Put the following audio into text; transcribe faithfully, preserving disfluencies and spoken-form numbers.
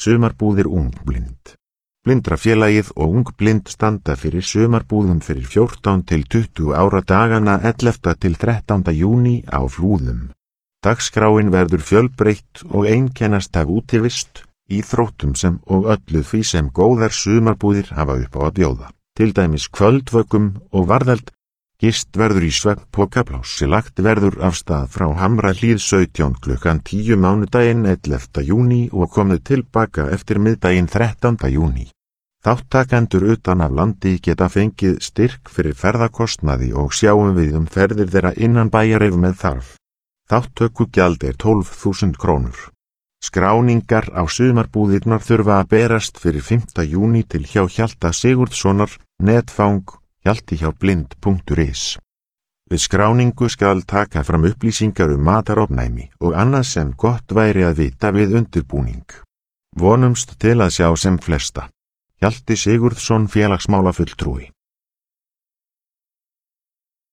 Sumarbúðir ungblind. Blindrafélagið og ungblind standa fyrir sumarbúðum fyrir fjórtán til tuttugu ára dagana ellefta til þrettánda júní á Flúðum. Dagskráin verður fjölbreytt og einkennast af útivist, íþróttum sem og öllu því sem góðar sumarbúðir hafa upp á að bjóða. Til dæmis kvöldvökum og varðeld. Gist verður í svefnpokaplássi, lagt verður af stað frá Hamrahlíð sautján klukkan tíu mánudaginn ellefta júní og komið tilbaka eftir miðdaginn þrettánda júní. Þáttakendur utan af landi geta fengið styrk fyrir ferðakostnaði og sjáum við um ferðir þeirra innan bæjar ef með þarf. Þátttökugjald er tólf þúsund krónur. Skráningar á sumarbúðirnar þurfa að berast fyrir fimmta júní til hjá Hjalta Sigurðssonar, netfang hjaltihjáblind punktur is. Við skráningu skal taka fram upplýsingar um matarofnæmi og annað sem gott væri að vita við undirbúning. Vonumst til að sjá sem flesta. Hjalti Sigurðsson, félagsmálafulltrúi.